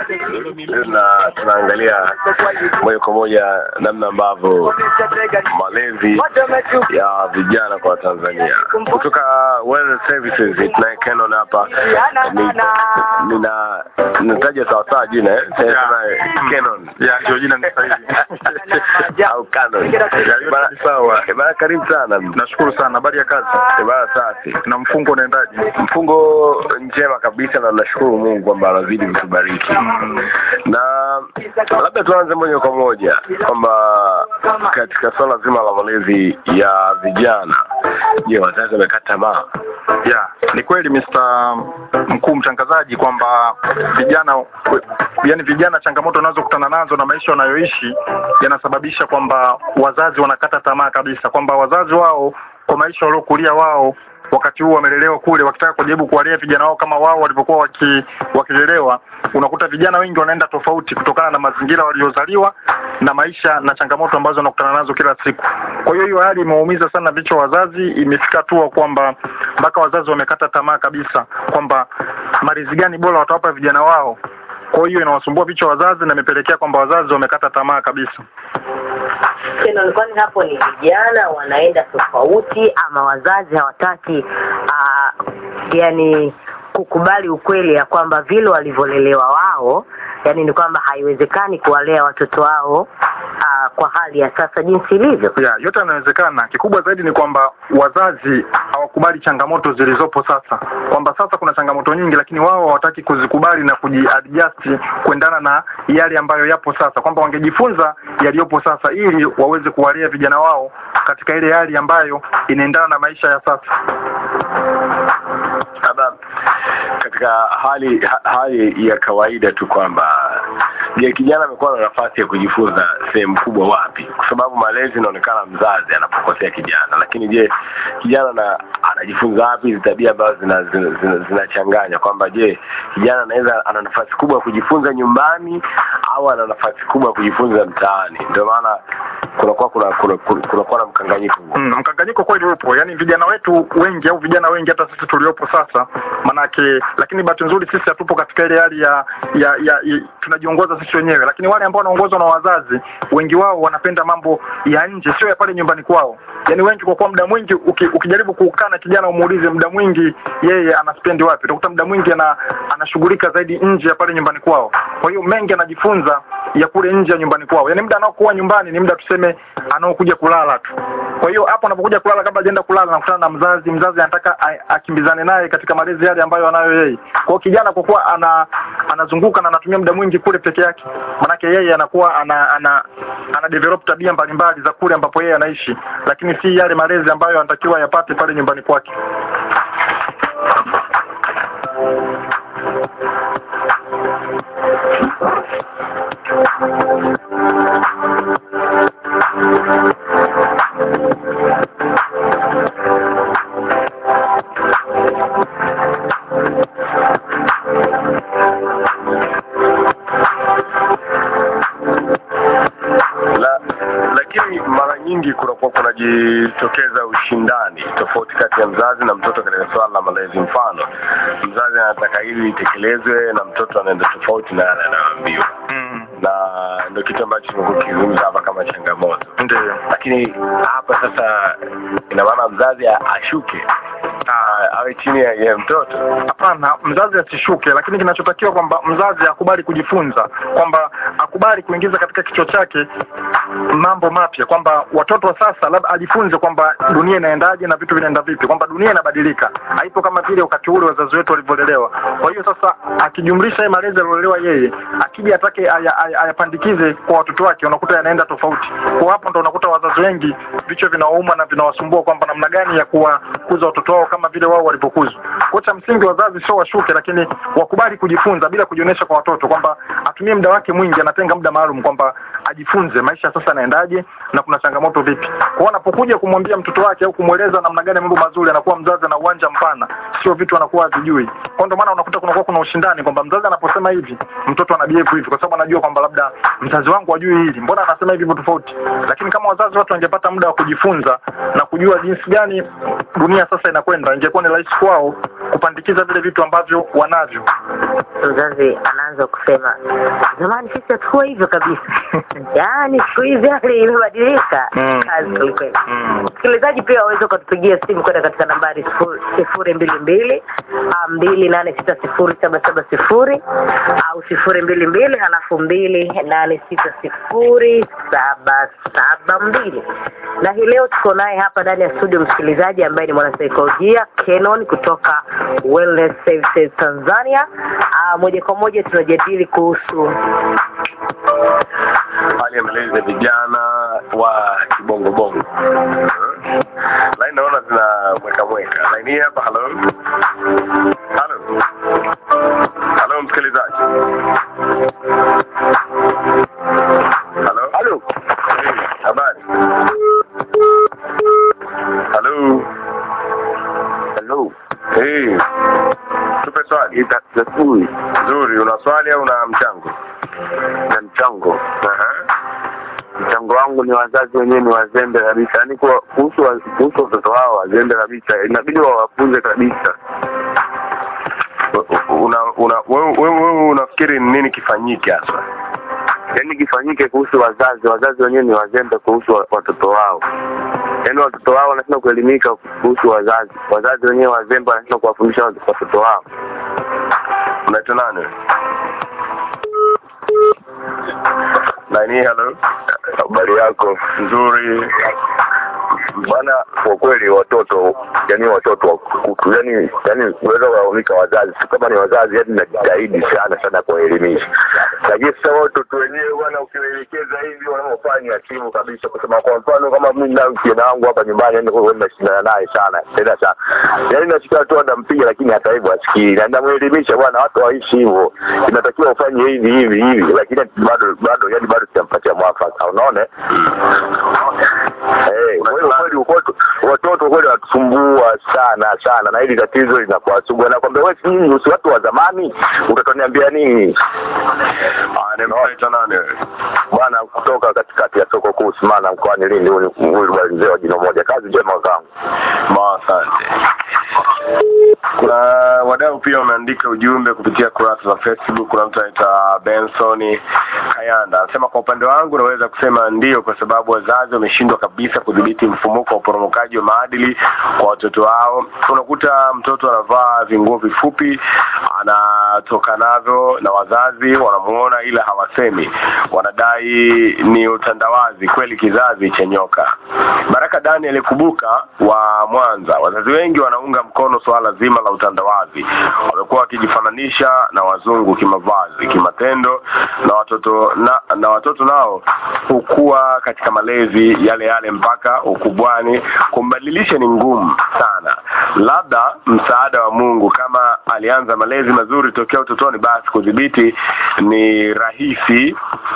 na tunaangalia moja kwa moja namna ambavyo malezi ya vijana kwa Tanzania. Kutoka Well Services tunaye Kenon hapa. Nitaja sawa jina Kenon. Ndio jina ni sahihi. Au Kenon. Sawa. Bana, karibu sana. Nashukuru sana. Habari ya kazi? Bana, safi. Na mfungo unaendaje? Mfungo njema kabisa, na nashukuru Mungu kwamba anazidi kutubariki. Na labda tuanze moja kwa moja kwamba katika swala zima la malezi ya vijana, je, wazazi wamekata tamaa? Ni kweli Mr. Mkuu mtangazaji kwamba vijana changamoto wanazokutana nazo na maisha wanayoishi yanasababisha kwamba wazazi wanakata tamaa kabisa, kwamba wazazi wao kwa maisha waliokulia wao wakati huu wamelelewa kule, wakitaka kujaribu kuwalea vijana wao kama wao walivyokuwa wakilelewa, unakuta vijana wengi wanaenda tofauti kutokana na mazingira waliozaliwa na maisha na changamoto ambazo wanakutana nazo kila siku. Kwa hiyo hali imeumiza sana vichwa wazazi, imefika tu kwamba mpaka wazazi wamekata tamaa kabisa kwamba malezi gani bora watawapa vijana wao. Kwa hiyo inawasumbua vichwa wazazi na imepelekea kwamba wazazi wamekata tamaa kabisa. Kenon, kwani hapo ni vijana wanaenda tofauti ama wazazi hawataki kukubali ukweli ya kwamba vile walivyolelewa wao, ni kwamba haiwezekani kuwalea watoto wao kwa hali ya sasa jinsi ilivyo? Yote yanawezekana. Kikubwa zaidi ni kwamba wazazi hawakubali changamoto zilizopo sasa, kwamba sasa kuna changamoto nyingi lakini wao hawataki kuzikubali na kujiadjust kuendana na yale ambayo yapo sasa, kwamba wangejifunza yaliyopo sasa ili waweze kuwalea vijana wao katika ile hali ambayo inaendana na maisha ya sasa. Katika hali ya kawaida tu kwamba kijana amekuwa na nafasi ya kujifunza sehemu kubwa wapi? Kwa sababu malezi inaonekana mzazi anapokosea kijana, lakini je, kijana anajifunza wapi hizo tabia ambazo zinachanganya, kwamba je, kijana ana nafasi kubwa ya kujifunza nyumbani au ana nafasi kubwa ya kujifunza mtaani? Ndio maana kunakuwa na mkanganyiko. Mkanganyiko kweli upo. Vijana wetu wengi au vijana wengi hata sisi tuliopo sasa manake, lakini bahati nzuri sisi hatupo katika ile hali ya tunajiongoza sisi wenyewe, lakini wale ambao wanaongozwa na wazazi wengi wao wanapenda mambo ya nje, sio ya pale nyumbani kwao. Wengi kwa muda mwingi ukijaribu kukaa na kijana umuulize muda mwingi yeye anaspendi wapi, utakuta muda mwingi anashughulika zaidi nje ya pale nyumbani kwao. Kwa hiyo mengi anajifunza ya kule nje ya nyumbani kwao. Muda anaokuwa nyumbani ni muda tuseme anaokuja kulala tu. Kwa hiyo hapo anapokuja kulala, kabla hajaenda kulala anakutana na mzazi anataka akimbizane naye katika malezi yale ambayo anayo yeye. Kwa hiyo kijana kwa kuwa anazunguka na anatumia muda mwingi kule peke yake, manake yeye anakuwa ana develop tabia mbalimbali za kule ambapo yeye anaishi, lakini si yale malezi ambayo anatakiwa yapate pale nyumbani kwake. Lakini mara nyingi kunajitokeza ushindani tofauti kati ya mzazi na mtoto katika swala la malezi. Mfano, mzazi anataka hili litekelezwe na mtoto anaenda tofauti na yale anayoambiwa. Na ndio kitu ambacho tunakizungumza hapa kama changamoto. Ndio. Lakini hapa sasa ina maana mzazi ashuke awe chini ya mtoto? Hapana, mzazi asishuke, lakini kinachotakiwa kwamba mzazi akubali kujifunza, kwamba akubali kuingiza katika kichwa chake mambo mapya, kwamba watoto wa sasa labda ajifunze kwamba dunia inaendaje na vitu vinaenda vipi, kwamba dunia inabadilika, haipo kama vile wakati ule wazazi wetu walivyolelewa. Kwa hiyo sasa akijumlisha yeye malezi aliyolelewa yeye, akija atake ayapandikize kwa watoto wake, unakuta yanaenda tofauti. Kwa hapo ndo unakuta wazazi wengi vichwa vinawauma na vinawasumbua kwamba namna gani ya kuwakuza watoto wao kama vile wao walipokuzwa. Kwa cha msingi wazazi sio washuke, lakini wakubali kujifunza bila kujionyesha kwa watoto, kwamba atumie muda wake mwingi, anatenga muda maalum kwamba ajifunze maisha sasa yanaendaje na kuna changamoto vipi. Kwa anapokuja kumwambia mtoto wake au kumweleza namna gani mambo mazuri, anakuwa mzazi na uwanja mpana, sio vitu anakuwa hajui. Kwa ndio maana unakuta kuna ushindani kwamba mzazi anaposema hivi mtoto anabehave hivi, kwa sababu anajua kwamba labda mzazi wangu hajui hili, mbona anasema hivi tofauti. Lakini kama wazazi watu wangepata muda wa kujifunza na kujua jinsi gani dunia sasa inakwenda, ingekuwa ni rahisi kwao kupandikiza vile vitu ambavyo wanavyo. mzazi anaanza kusema zamani sisi hatukuwa hivyo kabisa. Yaani siku hizi hali imebadilika. Kazi kweli. Msikilizaji pia waweza kutupigia simu kwenda katika nambari 022 2860770 au 022 halafu 2860772. Na hii leo tuko naye hapa ndani ya studio msikilizaji ambaye ni mwanasaikolojia Kenon kutoka Wellness Services Tanzania. Moja kwa moja tunajadili kuhusu hali ya malezi ya vijana wa kibongo bongo. Line naona zina mweka. Line hii hapa, hello. Hello msikilizaji. Hello. Habari. Hello. Hey. Tupe swali. Nzuri, una swali au una mchango? Na mchango. Mchango wangu ni wazazi wenyewe ni wazembe kabisa. Yaani kuhusu watoto hao wazembe kabisa. Inabidi wawafunze kabisa. Wewe unafikiri nini kifanyike hasa? Yaani kifanyike kuhusu wazazi wenyewe ni wazembe kuhusu watoto wao. Yaani watoto wao wanashinda kuelimika kuhusu wazazi wenyewe wazembe wanashinda kuwafundisha watoto wao. Unaitwa nani? Nani, hello. Habari yako? Nzuri. Bwana, kwa kweli watoto unaweza kuwaonika wazazi kama ni wazazi, yaani najitahidi sana kuwaelimisha. Lakini sasa watoto wenyewe bwana, ukiwaelekeza hivi wanaofanya timu kabisa, kwa sababu kwa mfano kama mimi na kijana wangu hapa nyumbani, yaani kwa kweli nashindana naye sana. Yaani nasikia tu anampiga lakini hata hivyo asikii. Na namuelimisha bwana, watu waishi hivyo. Inatakiwa ufanye hivi, lakini bado sijampatia mwafaka. Unaona? Watoto kweli wanatusumbua sana na hili tatizo linakuwa sugu. Na kwamba wewe si watu wa zamani, utaniambia nini? Unaitwa nani? Bwana, kutoka katikati ya soko kuu Simana mkoani Lindi, huyu mzee wa jina moja. Kazi njema kwangu. Asante. Kuna wadau pia wameandika ujumbe kupitia kurasa za Facebook. Kuna mtu anaitwa Benson Kayanda anasema, kwa upande wangu naweza kusema ndio, kwa sababu wazazi wameshindwa kabisa kudhibiti mfumuko wa uporomokaji wa maadili kwa watoto wao. Unakuta mtoto anavaa vinguo vifupi, anatoka navyo na wazazi wanamuona ila hawasemi. Wanadai ni utandawazi, kweli kizazi cha nyoka. Baraka Daniel Kubuka wa Mwanza, wazazi wengi wanaunga mkono swala zima la utandawazi. Wamekuwa wakijifananisha na wazungu kimavazi, kimatendo, na watoto nao hukua katika malezi yale mpaka ukubwani. Kumbadilisha ni ngumu sana. Labda msaada wa Mungu, kama alianza malezi mazuri tokea utotoni, basi kudhibiti ni rahisi.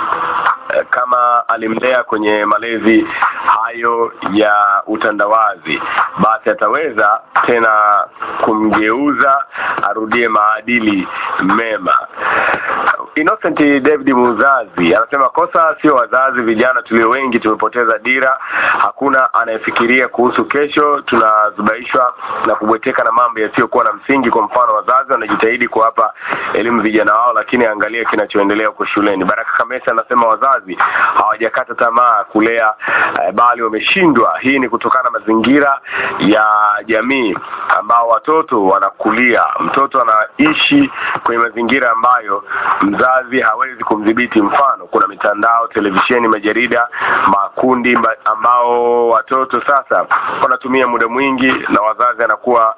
Kama alimlea kwenye malezi hayo ya utandawazi, basi ataweza tena kumgeuza arudie maadili mema. Innocent David Muzazi anasema, kosa sio wazazi, vijana tulio wengi tumepoteza dira. Hakuna anayefikiria kuhusu kesho, tunazubaishwa na kubweteka na mambo yasiyokuwa na msingi. Kwa mfano, wazazi wanajitahidi kuwapa elimu vijana wao, lakini angalia kinachoendelea huko shuleni. Baraka Kamesa anasema, wazazi hawajakata tamaa kulea, bali wameshindwa. Hii ni kutokana na mazingira ya jamii ambao watoto wanakulia. Mtoto anaishi kwenye mazingira ambayo mzazi hawezi kumdhibiti. Mfano, kuna mitandao, televisheni, majarida, makundi ambao watoto sasa wanatumia muda mwingi, na wazazi anakuwa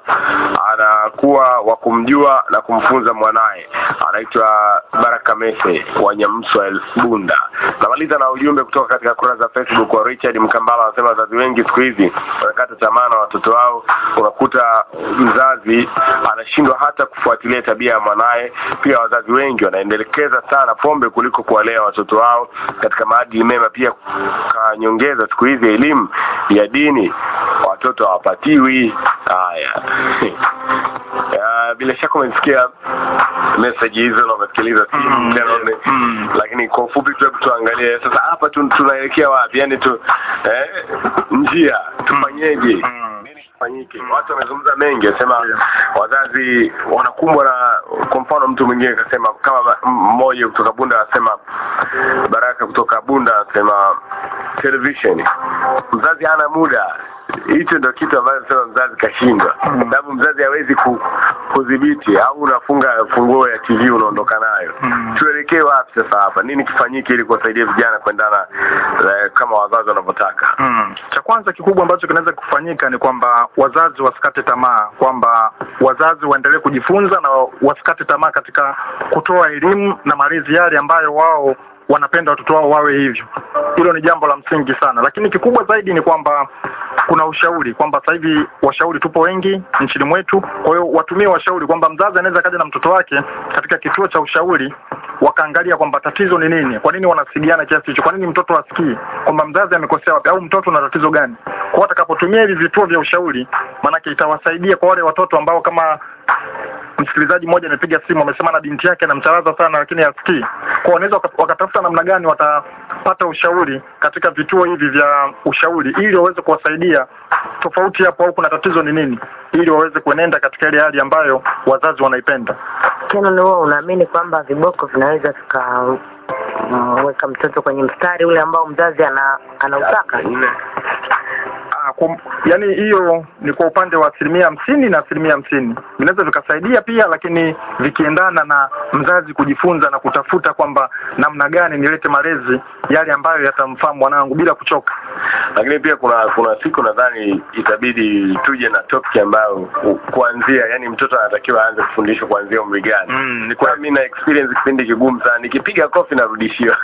wa kumjua na kumfunza mwanae. Anaitwa Baraka Mese wa Nyamswa Bunda. Namaliza na ujumbe kutoka katika kurasa za Facebook wa Richard Mkambala, anasema, wazazi wengi siku hizi wanakata tamaa na watoto wao. Unakuta mzazi anashindwa hata kufuatilia tabia ya mwanae. Pia wazazi wengi wanaendelekeza sana pombe kuliko kuwalea watoto wao katika maadili mema. Pia kanyongeza, siku hizi elimu ya dini watoto hawapatiwi. Haya. Bila shaka umesikia message hizo na umesikiliza simu lakini kwa ufupi tuangalie sasa hapa tunaelekea wapi, yani njia tufanyeje? fanyike. Watu wamezungumza mengi, wasema wazazi wanakumbwa na, kwa mfano mtu mwingine akasema, kama mmoja kutoka Bunda anasema, Baraka kutoka Bunda anasema television, mzazi hana muda. Hicho ndio kitu ambacho sema mzazi kashindwa, sababu mzazi hawezi kudhibiti, au unafunga funguo ya TV unaondoka nayo. Tuelekee wapi sasa hapa? Nini kifanyike ili kuwasaidia vijana kuendana kama wazazi wanavyotaka? Cha kwanza kikubwa ambacho kinaweza kufanyika ni kwamba wazazi wasikate tamaa, kwamba wazazi waendelee kujifunza na wasikate tamaa katika kutoa elimu na malezi yale ambayo wao wanapenda watoto wao wawe hivyo. Hilo ni jambo la msingi sana. Lakini kikubwa zaidi ni kwamba kuna ushauri, kwamba sasa hivi washauri tupo wengi nchini mwetu. Kwa hiyo watumie washauri, kwamba mzazi anaweza kaja na mtoto wake katika kituo cha ushauri, wakaangalia kwamba tatizo ni nini, kwa nini wanasigiana kiasi hicho, kwa nini mtoto asikii, kwamba mzazi amekosea wapi au mtoto ana tatizo gani. Kwa watakapotumia hivi vituo vya ushauri, maana itawasaidia kwa wale watoto ambao, kama msikilizaji mmoja amepiga simu amesema na binti yake anamcharaza sana lakini hasikii. Kwa wanaweza wakatafuta namna gani watapata ushauri katika vituo hivi vya ushauri, ili waweze kuwasaidia tofauti hapo au kuna tatizo ni nini, ili waweze kuenenda katika ile hali ambayo wazazi wanaipenda. Kenon, wewe unaamini kwamba viboko vinaweza weka mtoto kwenye mstari ule ambao mzazi anautaka? Yaani hiyo ni kwa upande wa 50% na 50%. Vinaweza vikasaidia pia, lakini vikiendana na mzazi kujifunza na kutafuta kwamba namna gani nilete malezi yale ambayo yatamfaa mwanangu bila kuchoka. Lakini pia kuna siku nadhani itabidi tuje na topic ambayo kuanzia, yani mtoto anatakiwa aanze kufundishwa kuanzia umri gani. Ni kwa mimi na experience kipindi kigumu sana, nikipiga kofi narudishiwa.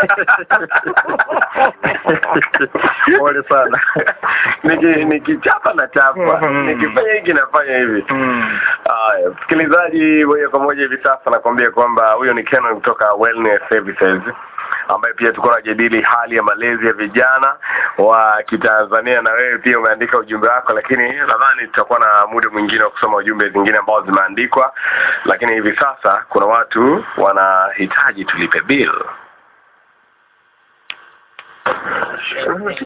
Pole sana. Nikichapa na chapa, nikifanya hiki nafanya hivi. Haya, msikilizaji, moja kwa moja hivi sasa nakwambia kwamba huyo ni Kenon kutoka Wellness Services, ambaye pia tuko tunajadili hali ya malezi ya vijana wa Kitanzania, na wewe pia umeandika ujumbe wako, lakini nadhani tutakuwa na muda mwingine wa kusoma ujumbe zingine ambao zimeandikwa. Lakini hivi sasa kuna watu wanahitaji tulipe bill.